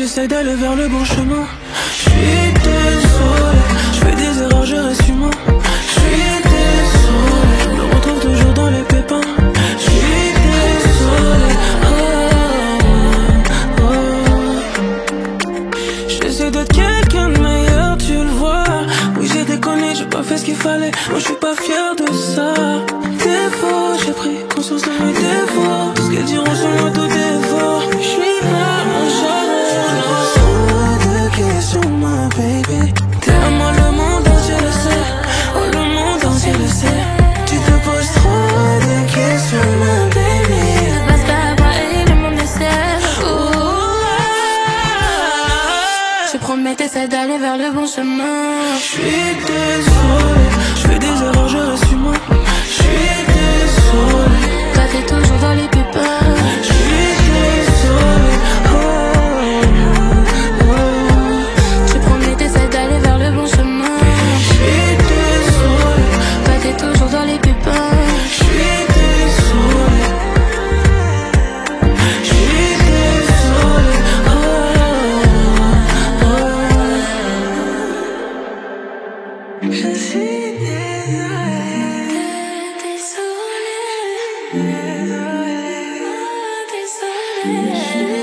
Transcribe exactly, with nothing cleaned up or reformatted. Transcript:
j'essaie d'aller vers le bon chemin. J'suis désolé, j'fais des erreurs, je reste humain. J'suis désolé, me retrouve toujours dans les pépins. J'suis désolé, oh, oh. J'essaie d'être quelqu'un de meilleur, tu le vois. Oui j'ai déconné, j'ai pas fait ce qu'il fallait. Moi j'suis pas fier de ça. Des fois j'ai pris conscience de mes défauts. Ce qu'ils diront sur moi tout est faux. J'suis pas mon genre. Trop de questions ma baby. T'es à moi le monde entier le sait. Oh le monde entier le sait. Tu te poses trop de questions ma baby. Basta pas et le monde le sait. Je promets t'essaies d'aller vers le bon chemin. J'suis désolé, j'fais des erreurs, je reste humain. J'suis désolé, Toi t'es toujours dans les pépins. j'suis désolé, oh, oh, oh. Je promets t'essaies d'aller vers le bon chemin. J'suis désolé, Toi t'es toujours dans les pépins. j'suis désolé, j'suis désolé, oh, oh, oh. Je suis désolé. Désolé, désolé, désolé.